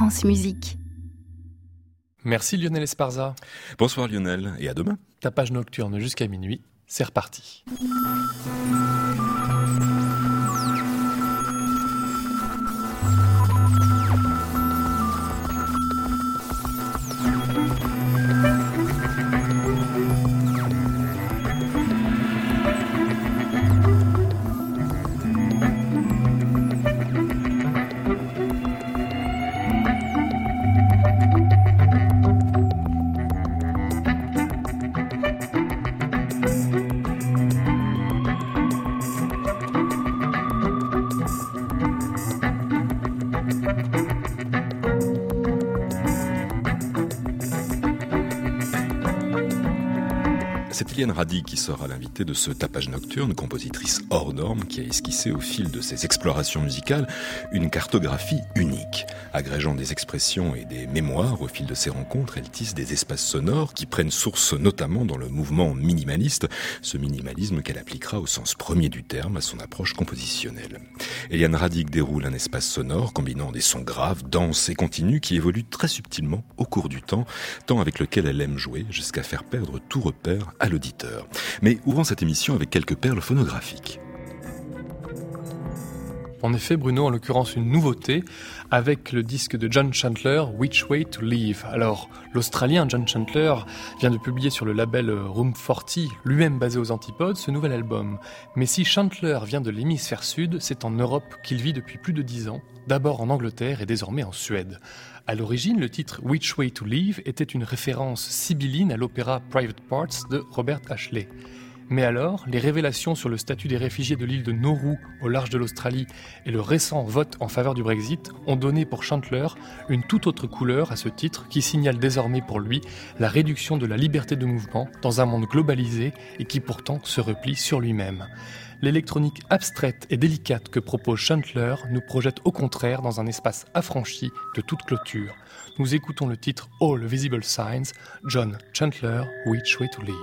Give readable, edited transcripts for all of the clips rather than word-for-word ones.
France Musique. Merci Lionel Esparza. Bonsoir Lionel, et à demain. Tapage nocturne jusqu'à minuit, c'est reparti. C'est Éliane Rady qui sera l'invitée de ce tapage nocturne, compositrice hors norme qui a esquissé au fil de ses explorations musicales une cartographie unique. Agrégeant des expressions et des mémoires au fil de ses rencontres, elle tisse des espaces sonores qui prennent source notamment dans le mouvement minimaliste, ce minimalisme qu'elle appliquera au sens premier du terme à son approche compositionnelle. Éliane Rady déroule un espace sonore combinant des sons graves, denses et continus qui évoluent très subtilement au cours du temps avec lequel elle aime jouer jusqu'à faire perdre tout repère à l'auditeur. Mais ouvrons cette émission avec quelques perles phonographiques. En effet, Bruno, en l'occurrence une nouveauté, avec le disque de John Chandler, Which Way to Live. Alors, l'Australien John Chandler vient de publier sur le label Room 40, lui-même basé aux Antipodes, ce nouvel album. Mais si Chandler vient de l'hémisphère sud, c'est en Europe qu'il vit depuis plus de 10 ans, d'abord en Angleterre et désormais en Suède. À l'origine, le titre Which Way to Live était une référence sibylline à l'opéra Private Parts de Robert Ashley. Mais alors, les révélations sur le statut des réfugiés de l'île de Nauru au large de l'Australie et le récent vote en faveur du Brexit ont donné pour Chandler une toute autre couleur à ce titre qui signale désormais pour lui la réduction de la liberté de mouvement dans un monde globalisé et qui pourtant se replie sur lui-même. L'électronique abstraite et délicate que propose Chandler nous projette au contraire dans un espace affranchi de toute clôture. Nous écoutons le titre All Visible Signs, John Chandler, Which Way to Live.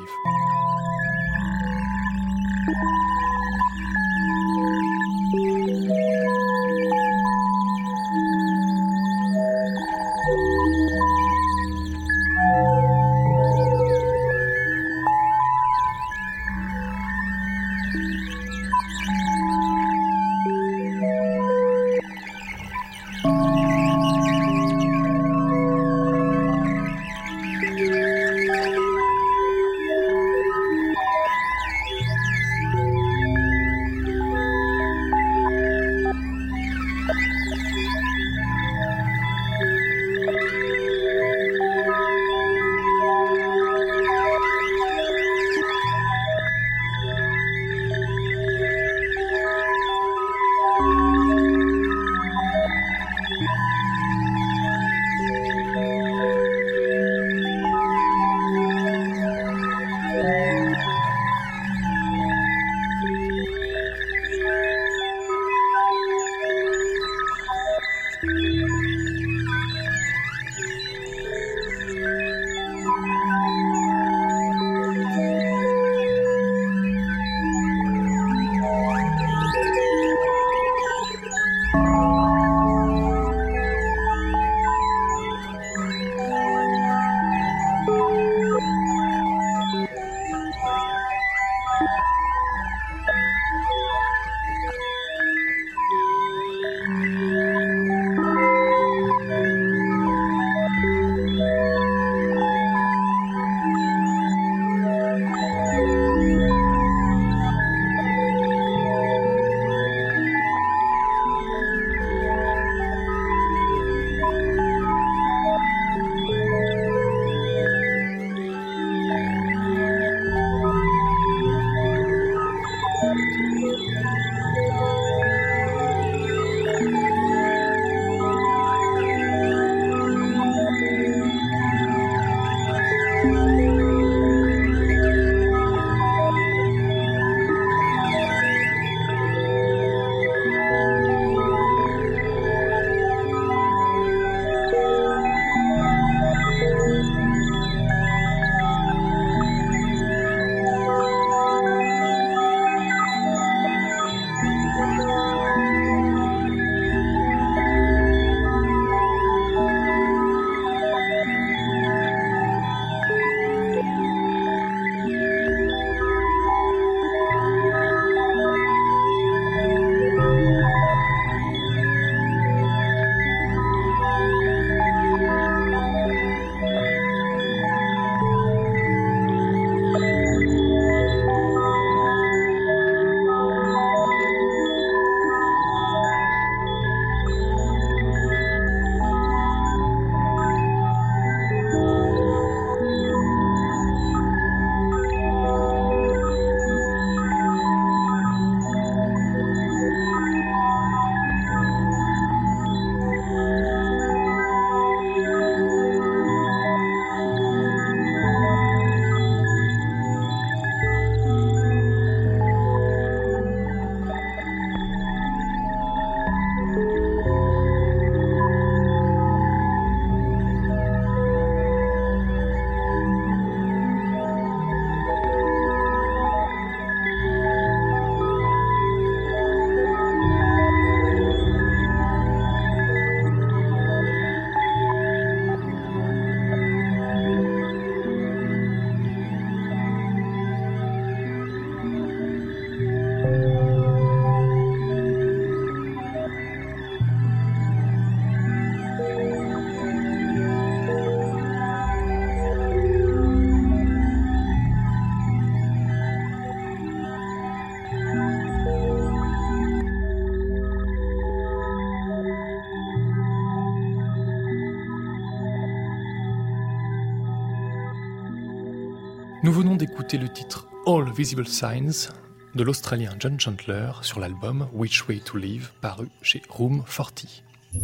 Nous venons d'écouter le titre All Visible Signs de l'Australien John Chandler sur l'album Which Way to Live paru chez Room 40.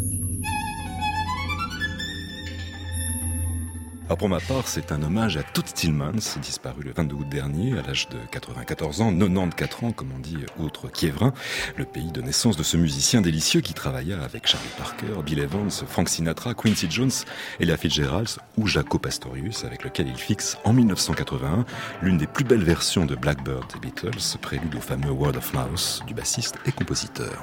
Alors pour ma part, c'est un hommage à Toots Thielemans, disparu le 22 août dernier, à l'âge de 94 ans, 94 ans, comme on dit, outre Kievrin, le pays de naissance de ce musicien délicieux qui travailla avec Charlie Parker, Bill Evans, Frank Sinatra, Quincy Jones, Ella Fitzgerald ou Jaco Pastorius, avec lequel il fixe, en 1981, l'une des plus belles versions de Blackbird des Beatles, prélude au fameux Word of Mouth du bassiste et compositeur.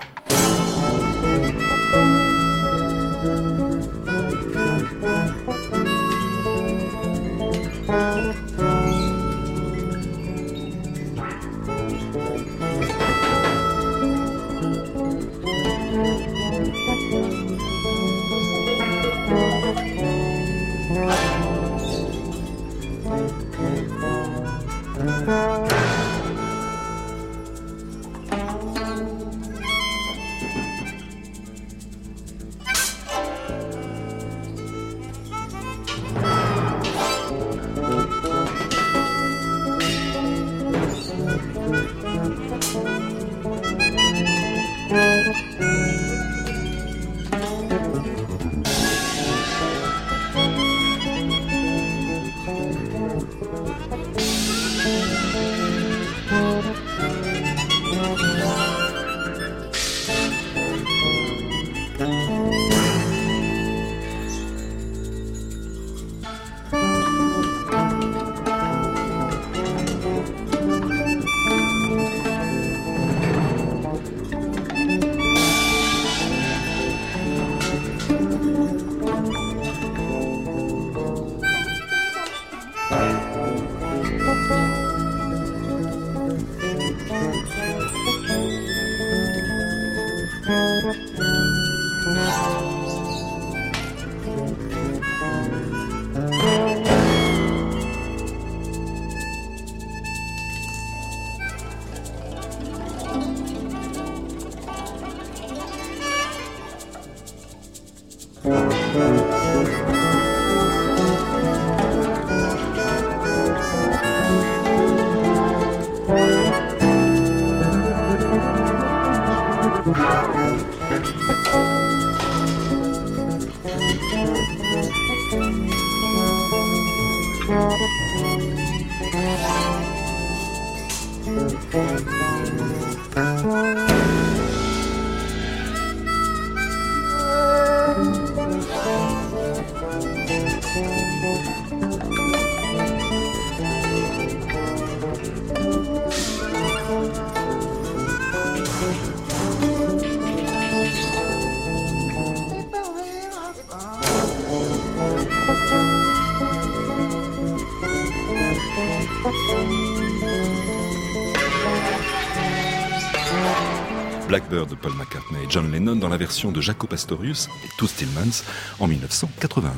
Blackbird de Paul McCartney et John Lennon dans la version de Jaco Pastorius et Toots Thielemans en 1981.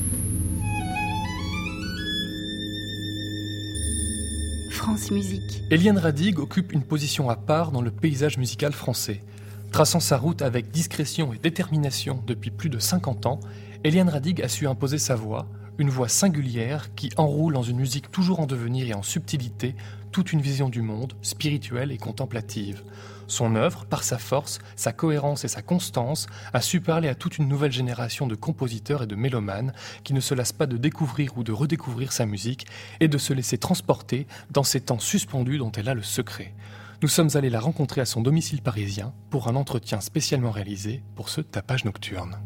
France Musique. Éliane Radig occupe une position à part dans le paysage musical français. Traçant sa route avec discrétion et détermination depuis plus de 50 ans, Éliane Radig a su imposer sa voix, une voix singulière qui enroule dans une musique toujours en devenir et en subtilité toute une vision du monde, spirituelle et contemplative. Son œuvre, par sa force, sa cohérence et sa constance, a su parler à toute une nouvelle génération de compositeurs et de mélomanes qui ne se lassent pas de découvrir ou de redécouvrir sa musique et de se laisser transporter dans ces temps suspendus dont elle a le secret. Nous sommes allés la rencontrer à son domicile parisien pour un entretien spécialement réalisé pour ce tapage nocturne.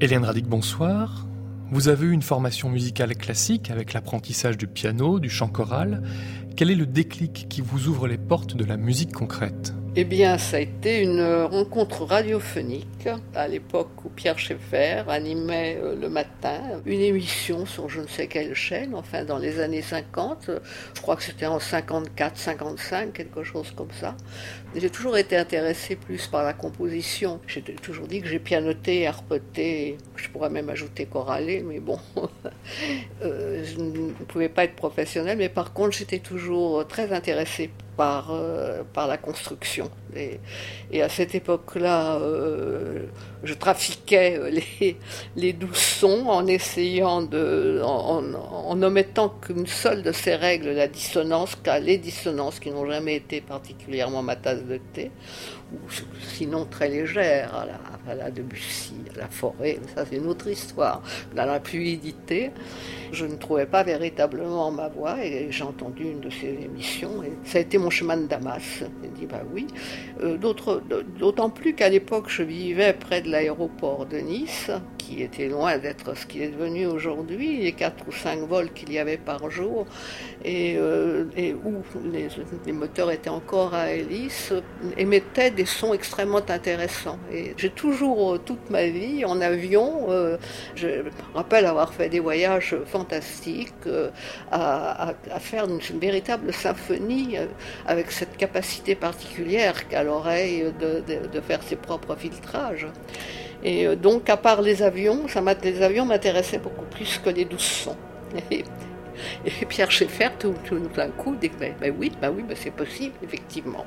Éliane Radic, bonsoir. Vous avez eu une formation musicale classique avec l'apprentissage du piano, du chant choral. Quel est le déclic qui vous ouvre les portes de la musique concrète ? Eh bien, ça a été une rencontre radiophonique à l'époque où Pierre Schaeffer animait le matin une émission sur je ne sais quelle chaîne, enfin dans les années 50, je crois que c'était en 54, 55, quelque chose comme ça. J'ai toujours été intéressée plus par la composition. J'ai toujours dit que j'ai pianoté, arpeté, je pourrais même ajouter choralé, mais bon, je ne pouvais pas être professionnelle, mais par contre j'étais toujours très intéressée par la construction. Et à cette époque-là, je trafiquais les 12 sons en essayant en omettant qu'une seule de ces règles, la dissonance, car les dissonances qui n'ont jamais été particulièrement ma tasse de thé, ou sinon très légères, à la Debussy, à la Forêt, ça c'est une autre histoire, dans la fluidité. Je ne trouvais pas véritablement ma voix et j'ai entendu une de ces émissions et ça a été mon chemin de Damas. J'ai dit bah oui. D'autant plus qu'à l'époque je vivais près de l'aéroport de Nice, qui était loin d'être ce qu'il est devenu aujourd'hui, les 4 ou 5 vols qu'il y avait par jour et où les moteurs étaient encore à hélice, émettaient des sons extrêmement intéressants. Et j'ai toujours, toute ma vie, en avion, je me rappelle avoir fait des voyages fantastique, à faire une véritable symphonie avec cette capacité particulière qu'a l'oreille de faire ses propres filtrages. Et donc, à part les avions, les avions m'intéressaient beaucoup plus que les 12 sons. Et Pierre Schaeffer, tout d'un coup, dit oui, c'est possible, effectivement.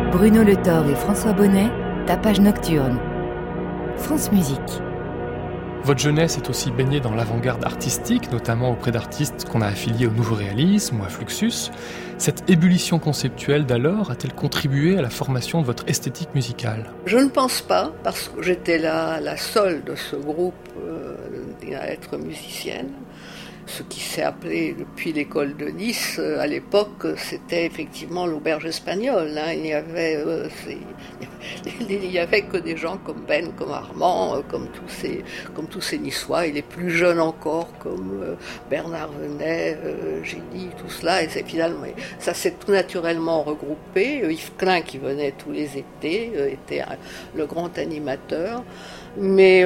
Bruno Le Thor et François Bonnet, Tapage nocturne. France Musique. Votre jeunesse est aussi baignée dans l'avant-garde artistique, notamment auprès d'artistes qu'on a affiliés au nouveau réalisme ou à Fluxus. Cette ébullition conceptuelle d'alors a-t-elle contribué à la formation de votre esthétique musicale ? Je ne pense pas, parce que j'étais la seule de ce groupe à être musicienne. Ce qui s'est appelé depuis l'école de Nice, à l'époque, c'était effectivement l'auberge espagnole. Il n'y avait que des gens comme Ben, comme Armand, comme tous ces Niçois, et les plus jeunes encore, comme Bernard Venet, Génie, tout cela. Et finalement, ça s'est tout naturellement regroupé. Yves Klein, qui venait tous les étés, était le grand animateur. Mais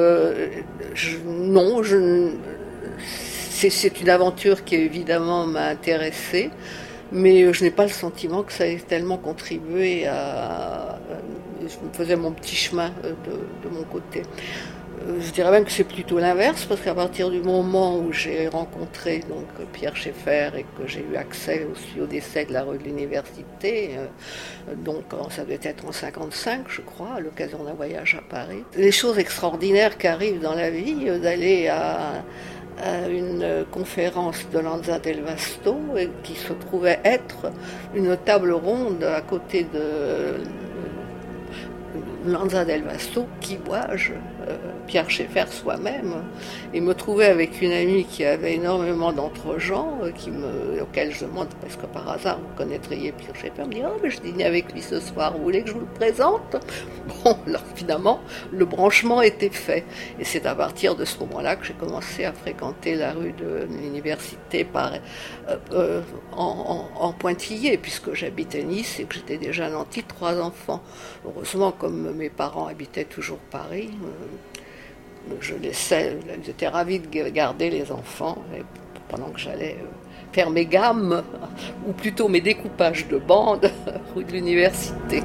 c'est une aventure qui évidemment m'a intéressée, mais je n'ai pas le sentiment que ça ait tellement contribué à... Je me faisais mon petit chemin de mon côté. Je dirais même que c'est plutôt l'inverse, parce qu'à partir du moment où j'ai rencontré donc Pierre Schaeffer et que j'ai eu accès aussi au décès de la rue de l'Université, donc ça devait être en 55, je crois, à l'occasion d'un voyage à Paris. Les choses extraordinaires qui arrivent dans la vie, d'aller à une conférence de Lanza del Vasto qui se trouvait être une table ronde à côté de Lanza del Vasto qui voyage Pierre Schaeffer soi-même, et me trouvais avec une amie qui avait énormément d'entre-gens, auquel je demande, parce que par hasard vous connaîtriez Pierre Schaeffer, me dit « Oh, mais je dîne avec lui ce soir, vous voulez que je vous le présente ?» Bon, alors finalement, le branchement était fait, et c'est à partir de ce moment-là que j'ai commencé à fréquenter la rue de l'Université en pointillé, puisque j'habitais Nice et que j'étais déjà nantie de 3 enfants. Heureusement, comme mes parents habitaient toujours Paris, ils étaient ravis de garder les enfants pendant que j'allais faire mes gammes, ou plutôt mes découpages de bandes, rue de l'Université.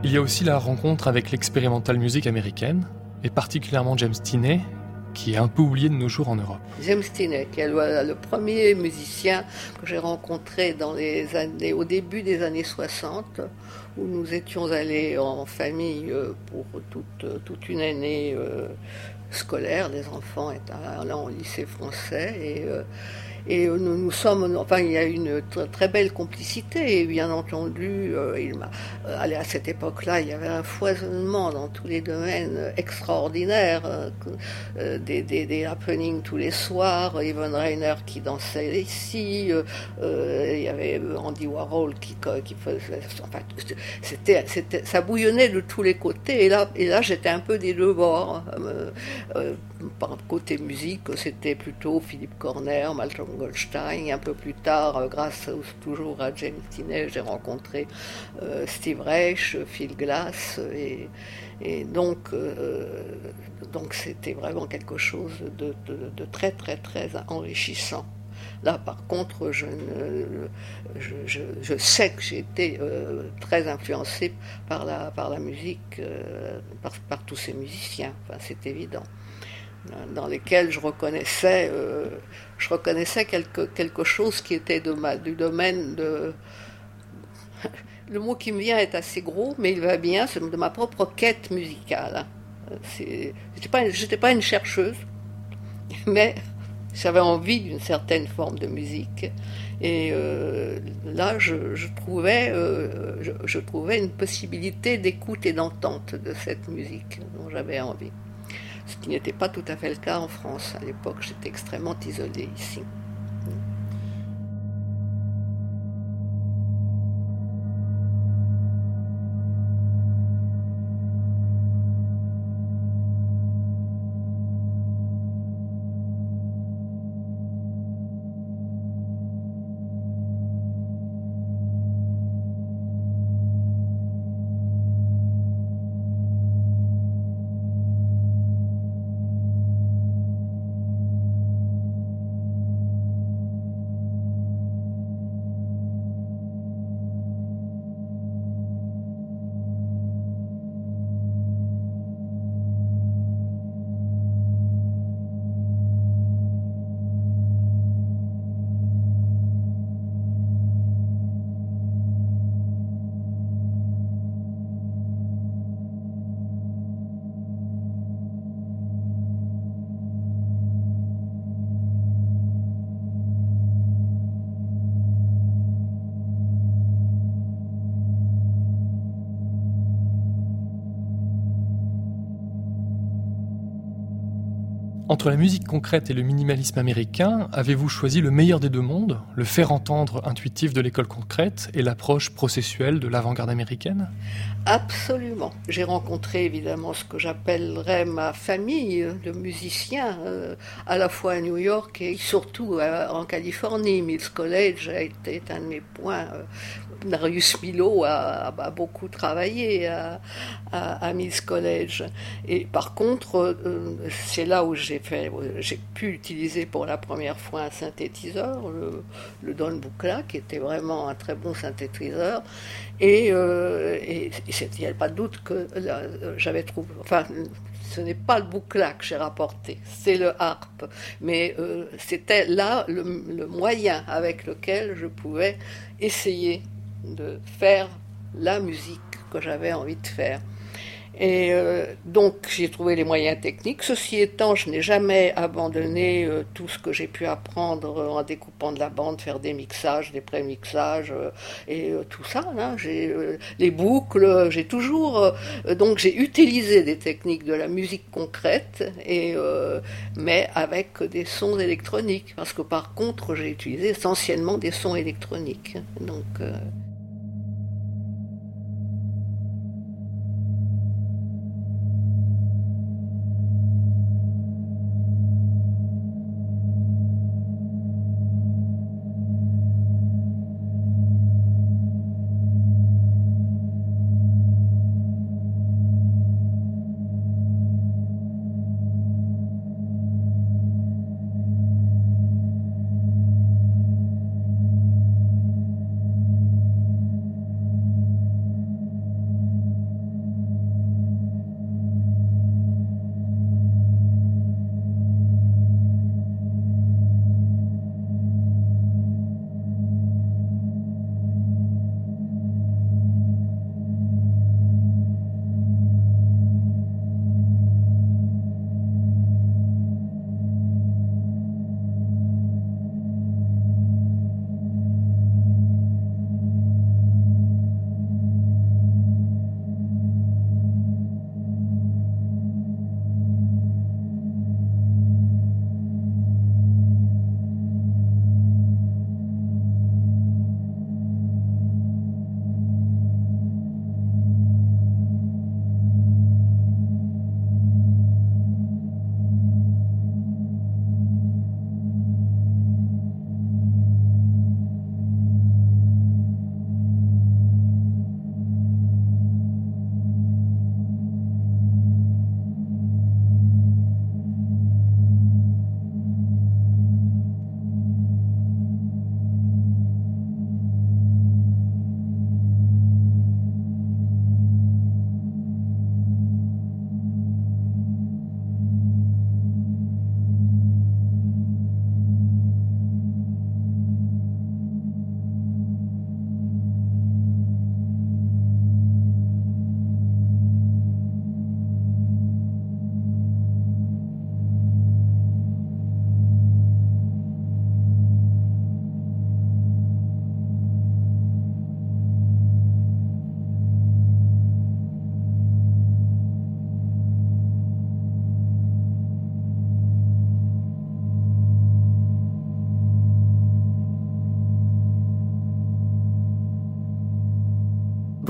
Il y a aussi la rencontre avec l'expérimental music américaine, et particulièrement James Tinney, qui est un peu oublié de nos jours en Europe. James Tinney, qui est le premier musicien que j'ai rencontré au début des années 60, où nous étions allés en famille pour toute une année scolaire. Les enfants étaient là en lycée français et nous sommes, enfin, il y a une très belle complicité, et bien entendu, à cette époque-là, il y avait un foisonnement dans tous les domaines extraordinaires, des happenings tous les soirs, Evan Rainer qui dansait ici, il y avait Andy Warhol qui faisait, enfin, ça bouillonnait de tous les côtés, et là j'étais un peu des deux bords. Par côté musique, c'était plutôt Philippe Corner, Malcolm Goldstein. Un peu plus tard, grâce toujours à James Tinney, j'ai rencontré Steve Reich, Phil Glass, et donc c'était vraiment quelque chose de très très très enrichissant. Là, par contre, je sais que j'ai été très influencé par la musique, par tous ces musiciens. Enfin, c'est évident. Dans lesquels je reconnaissais quelque chose qui était du domaine de... Le mot qui me vient est assez gros, mais il va bien, c'est de ma propre quête musicale. J'étais pas une chercheuse, mais j'avais envie d'une certaine forme de musique. Et là, je trouvais une possibilité d'écoute et d'entente de cette musique dont j'avais envie. Ce qui n'était pas tout à fait le cas en France. À l'époque, j'étais extrêmement isolée ici. Entre la musique concrète et le minimalisme américain, avez-vous choisi le meilleur des deux mondes, le faire entendre intuitif de l'école concrète et l'approche processuelle de l'avant-garde américaine ? Absolument. J'ai rencontré évidemment ce que j'appellerais ma famille de musiciens, à la fois à New York et surtout en Californie. Mills College a été un de mes points. Darius Milhaud a beaucoup travaillé à Mills College. Et par contre, c'est là où j'ai pu utiliser pour la première fois un synthétiseur, le Don Buchla, qui était vraiment un très bon synthétiseur. Et il n'y a pas de doute que j'avais trouvé... Enfin, ce n'est pas le Buchla que j'ai rapporté, c'est le harpe. Mais c'était là le moyen avec lequel je pouvais essayer de faire la musique que j'avais envie de faire. Et donc j'ai trouvé les moyens techniques. Ceci étant, je n'ai jamais abandonné tout ce que j'ai pu apprendre en découpant de la bande, faire des mixages, des pré-mixages et tout ça. Là, les boucles, j'ai toujours... donc j'ai utilisé des techniques de la musique concrète, mais avec des sons électroniques. Parce que par contre, j'ai utilisé essentiellement des sons électroniques. Donc...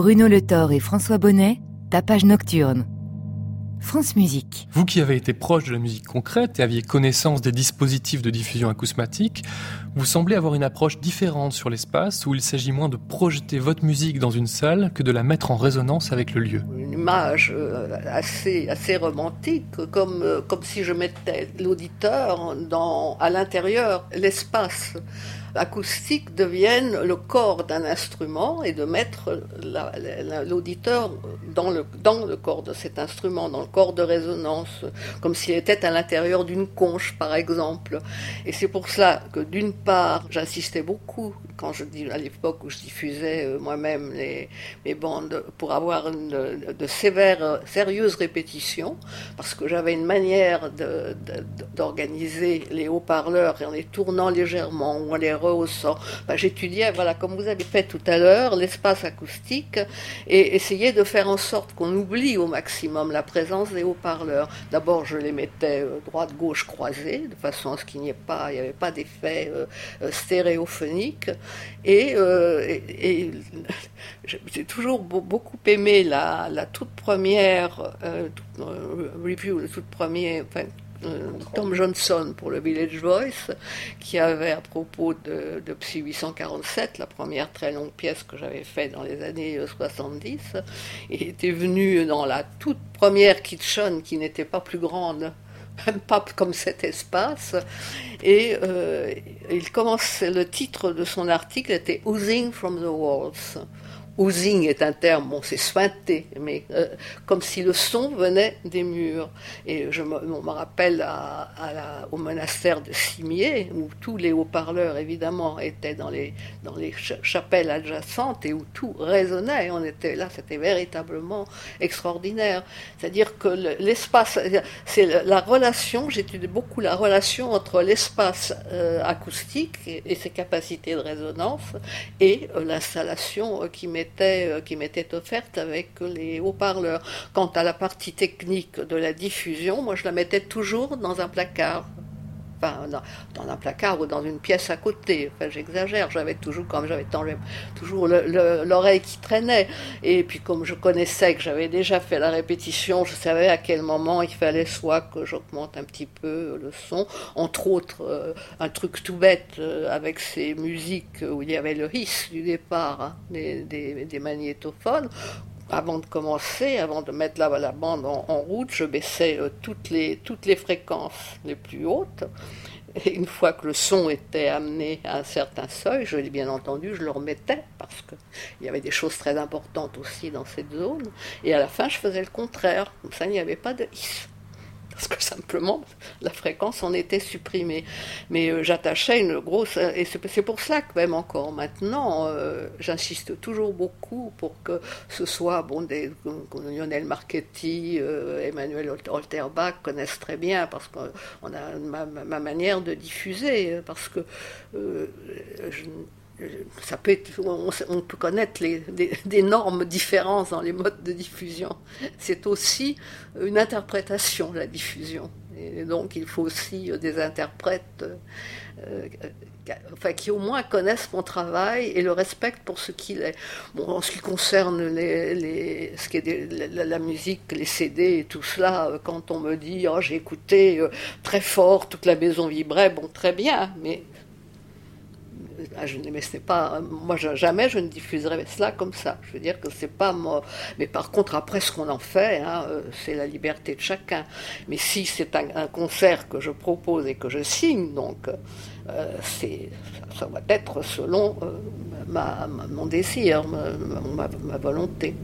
Bruno Le Thor et François Bonnet, Tapage nocturne. France Musique. Vous qui avez été proche de la musique concrète et aviez connaissance des dispositifs de diffusion acousmatique, vous semblez avoir une approche différente sur l'espace où il s'agit moins de projeter votre musique dans une salle que de la mettre en résonance avec le lieu. Une image assez romantique, comme si je mettais l'auditeur à l'intérieur, l'espace acoustique devienne le corps d'un instrument et de mettre l'auditeur dans le corps de cet instrument, dans le corps de résonance, comme s'il était à l'intérieur d'une conche, par exemple. Et c'est pour cela que, d'une part, j'insistais beaucoup, à l'époque où je diffusais moi-même mes bandes, pour avoir de sérieuses répétitions, parce que j'avais une manière d'organiser les haut-parleurs en les tournant légèrement ou en les rehaussant. J'étudiais, comme vous avez fait tout à l'heure, l'espace acoustique et essayais de faire en sorte qu'on oublie au maximum la présence des haut-parleurs. D'abord, je les mettais droite-gauche croisés, de façon à ce qu'il n'y avait pas d'effet stéréophonique. Et j'ai toujours beaucoup aimé la toute première review, le tout premier Tom Johnson pour le Village Voice, qui avait à propos de Psy 847, la première très longue pièce que j'avais faite dans les années 70, et était venu dans la toute première kitchen qui n'était pas plus grande, même pas comme cet espace, et le titre de son article était « Oozing from the Walls ». Oozing est un terme, c'est suinté, mais comme si le son venait des murs. Et on me rappelle au monastère de Cimier, où tous les haut-parleurs, évidemment, étaient dans les chapelles adjacentes et où tout résonnait. On était là, c'était véritablement extraordinaire. C'est-à-dire que l'espace, c'est la relation, j'étudie beaucoup la relation entre l'espace acoustique et ses capacités de résonance et l'installation qui m'était offerte avec les haut-parleurs. Quant à la partie technique de la diffusion, moi je la mettais toujours dans un placard. Dans un placard ou dans une pièce à côté. J'exagère, j'avais toujours l'oreille qui traînait. Et puis comme je connaissais que j'avais déjà fait la répétition, je savais à quel moment il fallait soit que j'augmente un petit peu le son, entre autres un truc tout bête avec ces musiques où il y avait le hiss du départ, des magnétophones. Avant de commencer, avant de mettre la bande en route, je baissais toutes les fréquences les plus hautes. Et une fois que le son était amené à un certain seuil, bien entendu, je le remettais parce qu'il y avait des choses très importantes aussi dans cette zone. Et à la fin, je faisais le contraire. Comme ça, il n'y avait pas de hiss. Parce que simplement, la fréquence en était supprimée. Mais j'attachais une grosse... Et c'est pour ça que même encore maintenant, j'insiste toujours beaucoup pour que ce soit Lionel Marchetti, Emmanuel Holterbach connaissent très bien, parce qu'on a ma manière de diffuser, parce que... on peut connaître d'énormes différences dans les modes de diffusion. C'est aussi une interprétation, la diffusion. Et donc il faut aussi des interprètes qui au moins connaissent mon travail et le respectent pour ce qu'il est. En ce qui concerne ce qui est la musique, les CD et tout cela, quand on me dit « j'ai écouté très fort, toute la maison vibrait », très bien, mais c'est pas, moi jamais je ne diffuserai cela comme ça. Je veux dire que c'est pas moi. Mais par contre, après ce qu'on en fait, c'est la liberté de chacun. Mais si c'est un concert que je propose et que je signe, donc ça va être selon mon désir, ma volonté.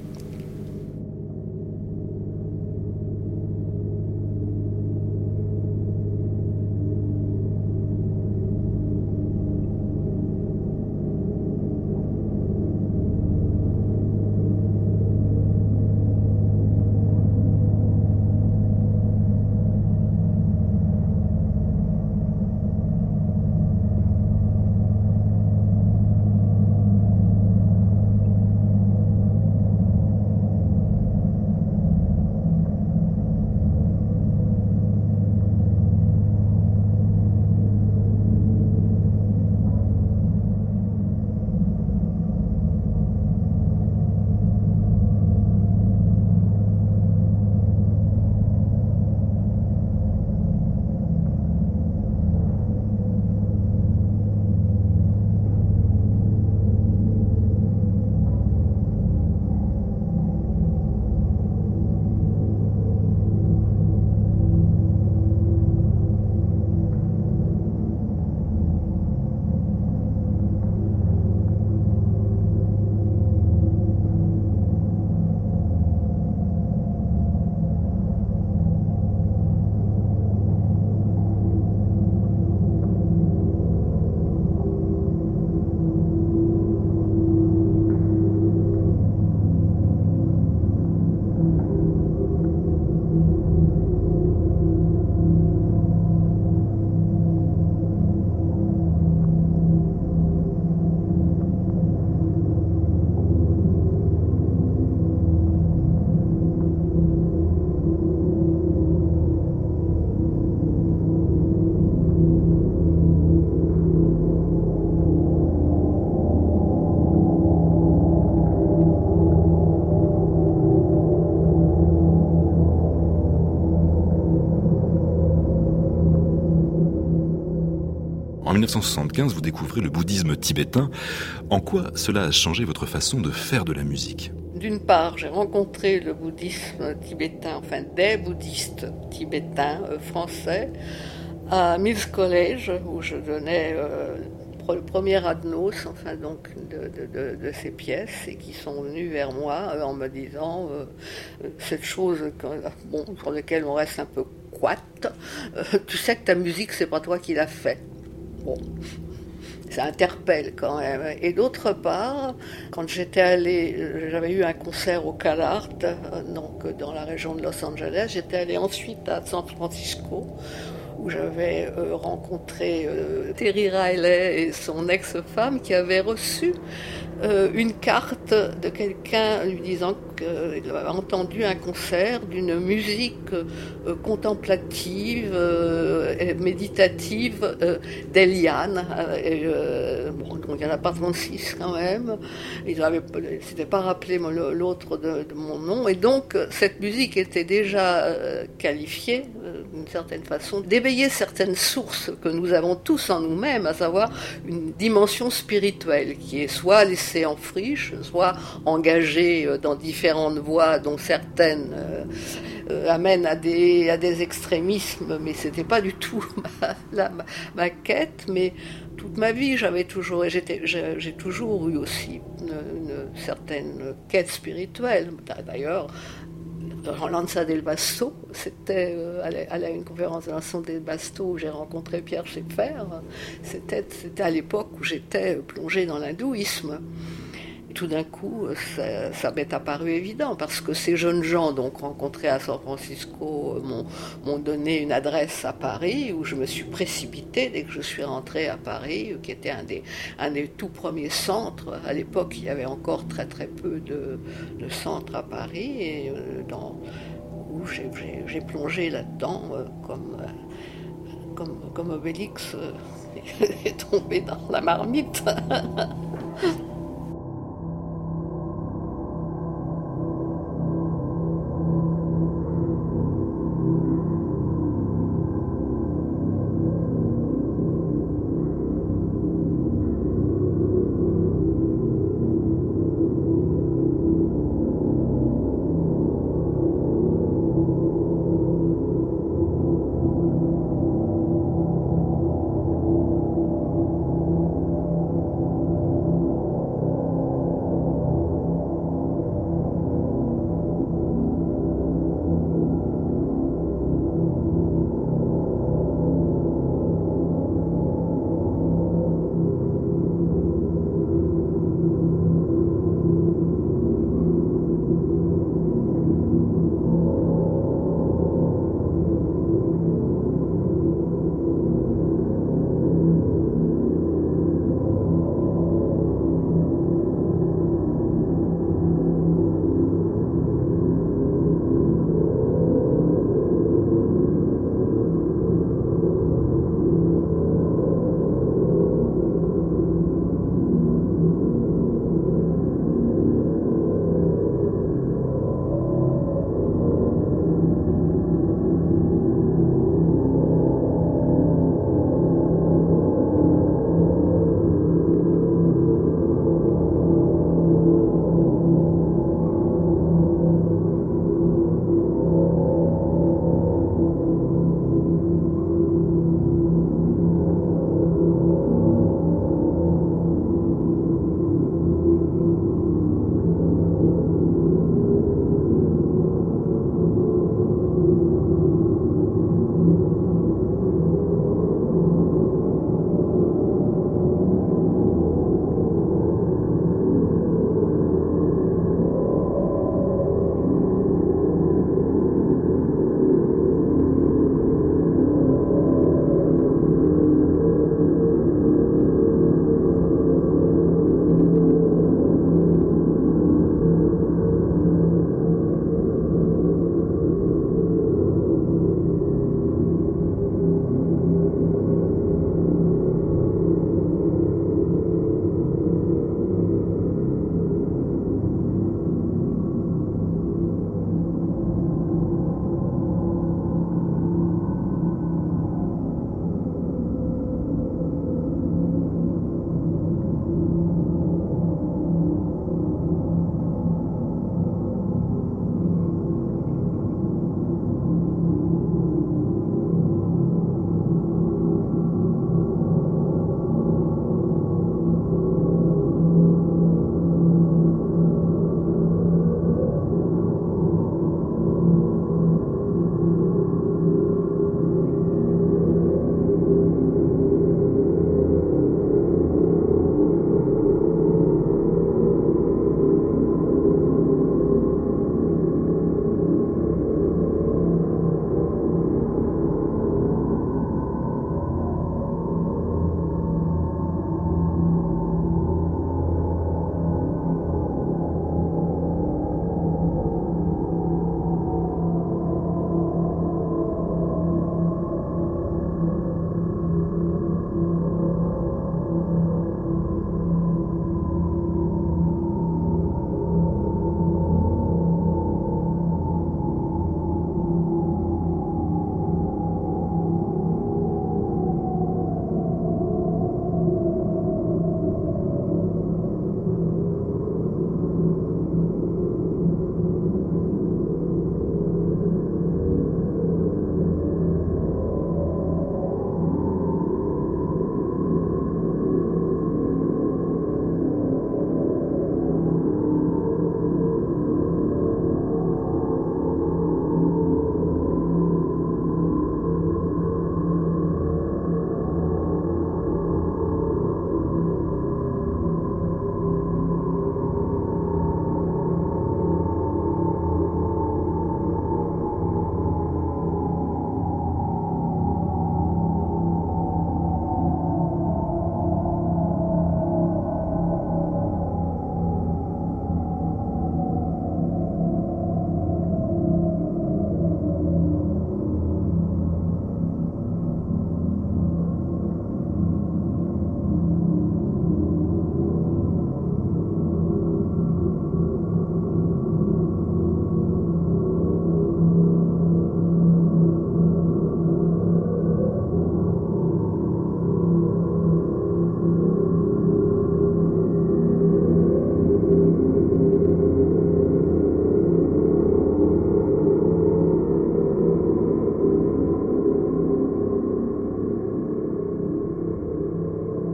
En 1975, vous découvrez le bouddhisme tibétain. En quoi cela a changé votre façon de faire de la musique ? D'une part, j'ai rencontré le bouddhisme tibétain, enfin des bouddhistes tibétains français, à Mills College, où je donnais le premier Adnos, enfin donc de ces pièces, et qui sont venus vers moi en me disant cette chose sur laquelle on reste un peu couate, tu sais que ta musique, c'est pas toi qui l'as fait. Bon. Ça interpelle quand même. Et d'autre part, quand j'avais eu un concert au CalArt, donc dans la région de Los Angeles, j'étais allée ensuite à San Francisco, où j'avais rencontré Terry Riley et son ex-femme qui avaient reçu une carte de quelqu'un lui disant qu'il avait entendu un concert d'une musique contemplative et méditative d'Eliane. Donc il n'y en a pas 36 quand même. Ils ne s'étaient pas rappelé l'autre de mon nom. Et donc cette musique était déjà qualifiée d'une certaine façon d'éveiller certaines sources que nous avons tous en nous-mêmes, à savoir une dimension spirituelle qui est soit laissée en friche, soit engagée dans différentes voies dont certaines amènent à des extrémismes, mais c'était pas du tout ma quête. Mais toute ma vie, j'ai toujours eu aussi une certaine quête spirituelle. D'ailleurs, Lanza del Basto, c'était à une conférence de Lanza del Basto où j'ai rencontré Pierre Schaeffer. C'était à l'époque où j'étais plongée dans l'hindouisme. Et tout d'un coup, ça m'est apparu évident, parce que ces jeunes gens donc rencontrés à San Francisco m'ont donné une adresse à Paris, où je me suis précipitée dès que je suis rentrée à Paris, qui était un des tout premiers centres. À l'époque, il y avait encore très très peu de centres à Paris, et où j'ai plongé là-dedans comme Obélix est tombé dans la marmite.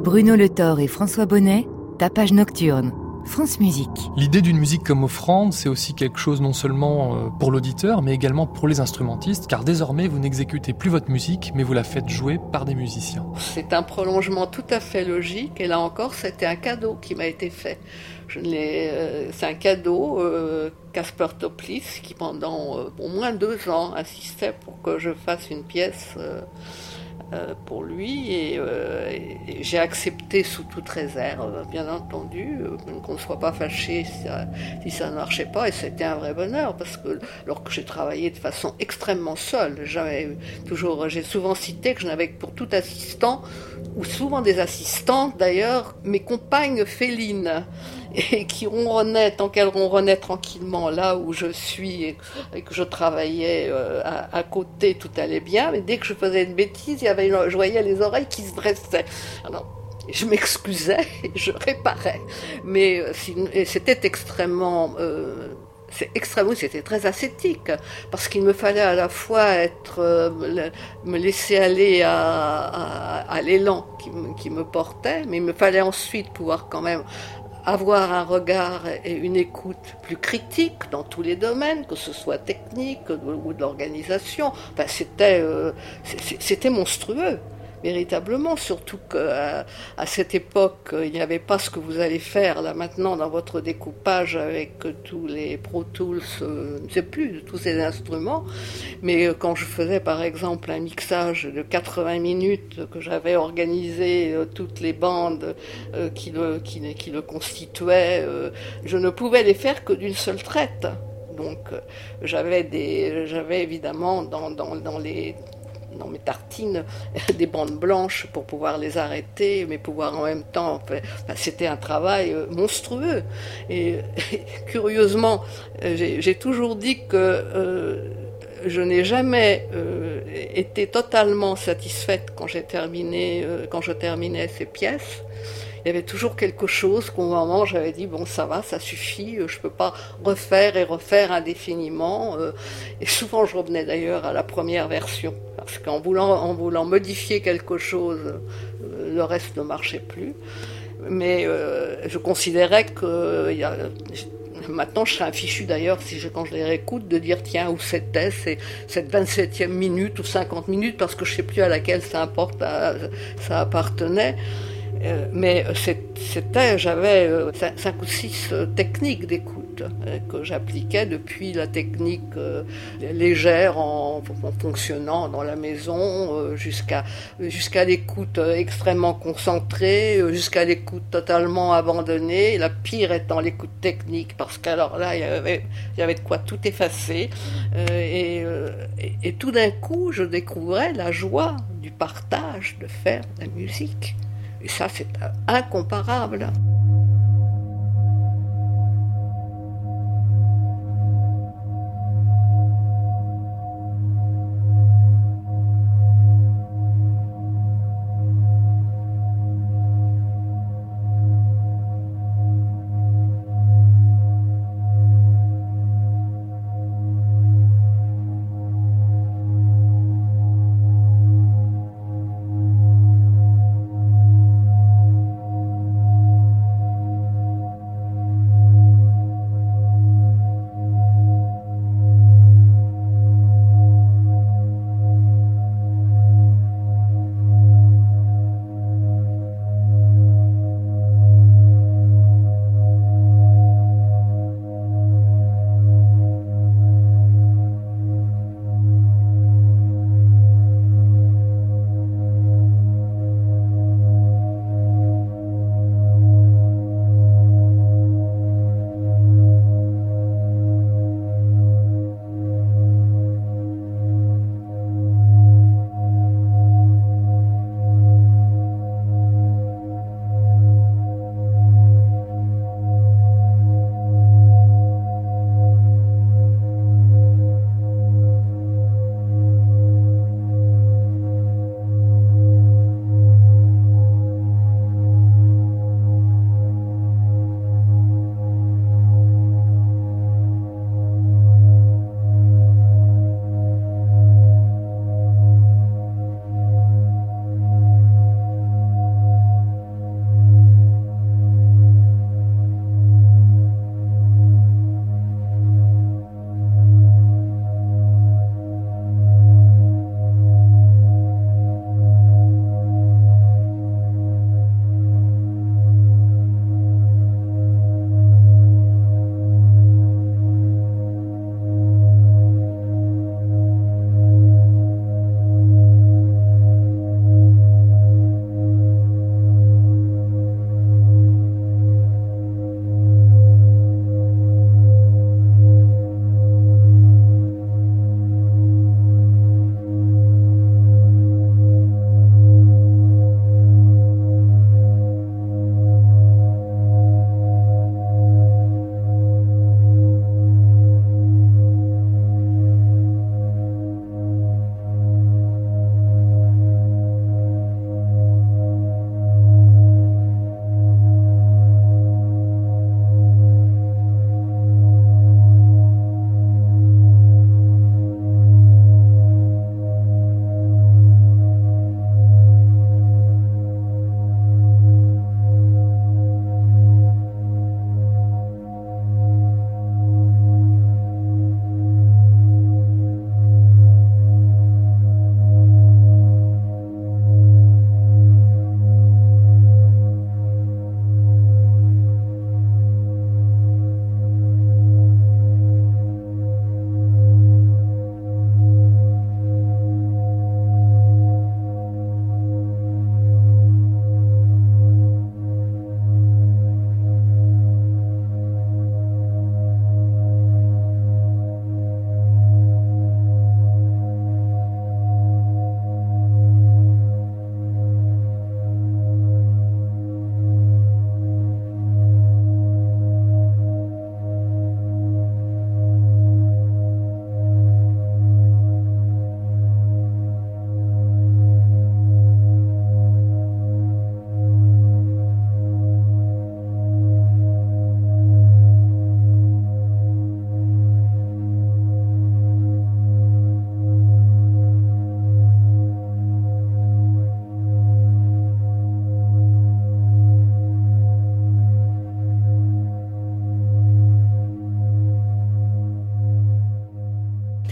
Bruno Le Thor et François Bonnet, Tapage nocturne, France Musique. L'idée d'une musique comme offrande, c'est aussi quelque chose non seulement pour l'auditeur, mais également pour les instrumentistes, car désormais vous n'exécutez plus votre musique, mais vous la faites jouer par des musiciens. C'est un prolongement tout à fait logique, et là encore, c'était un cadeau qui m'a été fait. C'est un cadeau, Casper Toplis, qui pendant au moins 2 ans insistait pour que je fasse une pièce pour lui, et j'ai accepté sous toute réserve, bien entendu, qu'on ne soit pas fâché si ça ne marchait pas, et c'était un vrai bonheur, parce que alors que j'ai travaillé de façon extrêmement seule, j'ai souvent cité que je n'avais pour tout assistant, ou souvent des assistantes d'ailleurs, mes compagnes félines, et qui ronronnaient, tant qu'elles ronronnaient tranquillement là où je suis et que je travaillais à côté, tout allait bien, mais dès que je faisais une bêtise, je voyais les oreilles qui se dressaient. Alors, je m'excusais et je réparais, mais c'était extrêmement... c'était très ascétique, parce qu'il me fallait à la fois me laisser aller à l'élan qui me portait, mais il me fallait ensuite pouvoir quand même avoir un regard et une écoute plus critique dans tous les domaines, que ce soit technique ou de l'organisation. Enfin, c'était monstrueux. Véritablement, surtout qu'à cette époque, il n'y avait pas ce que vous allez faire là maintenant dans votre découpage avec tous les Pro Tools, je ne sais plus, tous ces instruments. Mais quand je faisais par exemple un mixage de 80 minutes, que j'avais organisé toutes les bandes qui le constituaient, je ne pouvais les faire que d'une seule traite. Donc j'avais évidemment dans mes tartines, des bandes blanches pour pouvoir les arrêter, mais pouvoir en même temps... c'était un travail monstrueux. Et curieusement, j'ai toujours dit que je n'ai jamais été totalement satisfaite quand je terminais ces pièces. Il y avait toujours quelque chose qu'au moment j'avais dit bon ça va, ça suffit, je peux pas refaire indéfiniment. Et souvent je revenais d'ailleurs à la première version, parce qu'en voulant modifier quelque chose, le reste ne marchait plus. Mais je considérais que maintenant je serais un fichu d'ailleurs quand je les réécoute de dire tiens où c'était cette 27e minute ou 50 minutes, parce que je sais plus à laquelle ça appartenait. Mais j'avais 5 ou 6 techniques d'écoute que j'appliquais, depuis la technique légère en fonctionnant dans la maison, jusqu'à l'écoute extrêmement concentrée, jusqu'à l'écoute totalement abandonnée, la pire étant l'écoute technique, parce qu'alors là il y avait de quoi tout effacer, et tout d'un coup je découvrais la joie du partage, de faire de la musique. Et ça, c'est incomparable.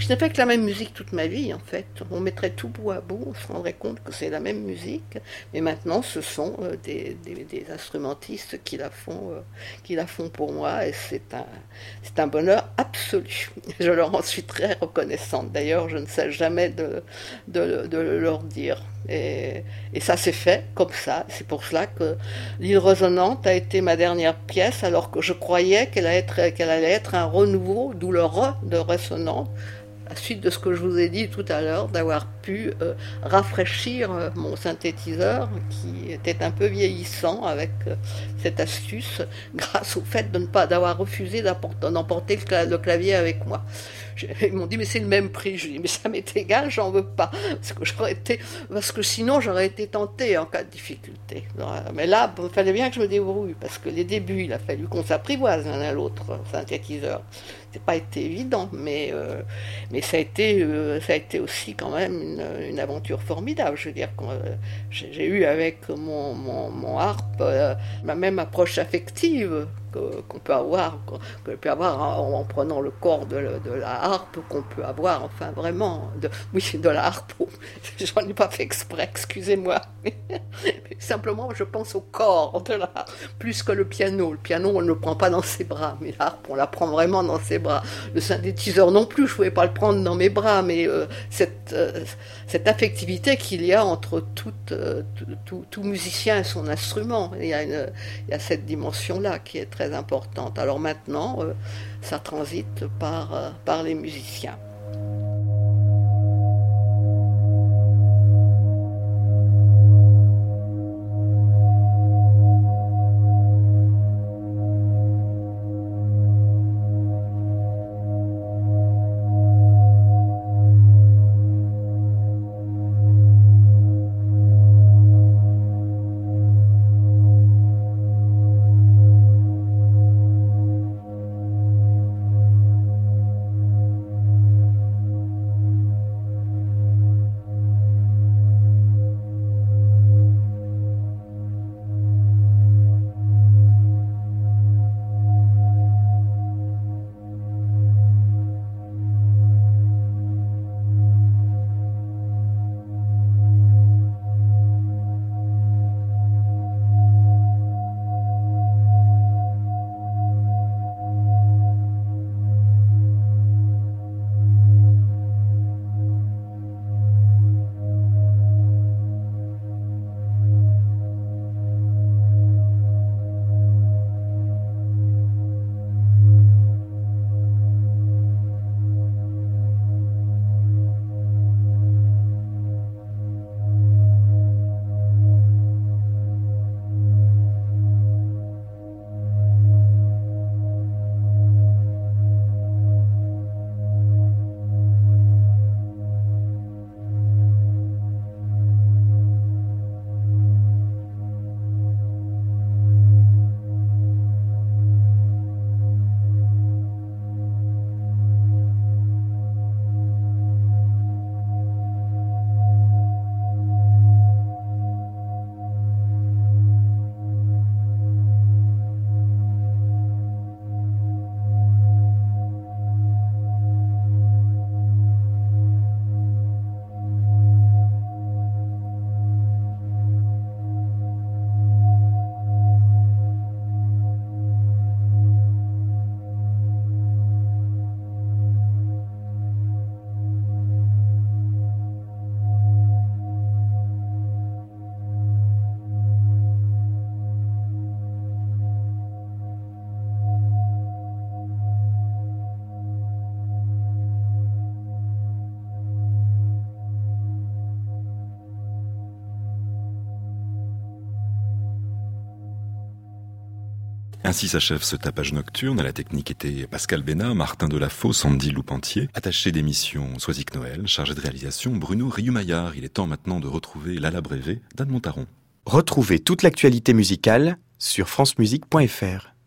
Je n'ai fait que la même musique toute ma vie, en fait. On mettrait tout bout à bout, on se rendrait compte que c'est la même musique, mais maintenant ce sont des instrumentistes qui la font pour moi, et c'est un bonheur absolu. Je leur en suis très reconnaissante. D'ailleurs, je ne sais jamais de leur dire. Et ça s'est fait comme ça. C'est pour cela que l'île résonante a été ma dernière pièce, alors que je croyais qu'elle allait être un renouveau, d'où le re de résonante, à la suite de ce que je vous ai dit tout à l'heure, d'avoir pu rafraîchir mon synthétiseur qui était un peu vieillissant avec cette astuce, grâce au fait d'avoir refusé d'emporter le clavier avec moi. Ils m'ont dit mais c'est le même prix. Je dis mais ça m'est égal, j'en veux pas, parce que sinon j'aurais été tentée en cas de difficulté. Mais là, il fallait bien que je me débrouille, parce que les débuts, il a fallu qu'on s'apprivoise l'un à l'autre synthétiseur. C'est pas été évident, mais ça a été aussi quand même une aventure formidable. Je veux dire, j'ai eu avec mon harpe ma même approche affective qu'on peut avoir en prenant le corps de la harpe, qu'on peut avoir, enfin vraiment, de la harpe. J'en ai pas fait exprès, excusez-moi. Mais simplement, je pense au corps de la harpe, plus que le piano. Le piano, on ne le prend pas dans ses bras, mais la harpe, on la prend vraiment dans ses bras. Le synthétiseur non plus, je ne pouvais pas le prendre dans mes bras, mais cette affectivité qu'il y a entre tout musicien et son instrument, il y a cette dimension-là qui est très importante. Alors maintenant, ça transite par les musiciens. Ainsi s'achève ce tapage nocturne. À la technique étaient Pascal Bénat, Martin Delafosse, Sandy Loupentier. Attaché d'émission Soisic Noël, chargé de réalisation Bruno Riumaillard. Il est temps maintenant de retrouver Lala Brévé d'Anne Montaron. Retrouvez toute l'actualité musicale sur francemusique.fr.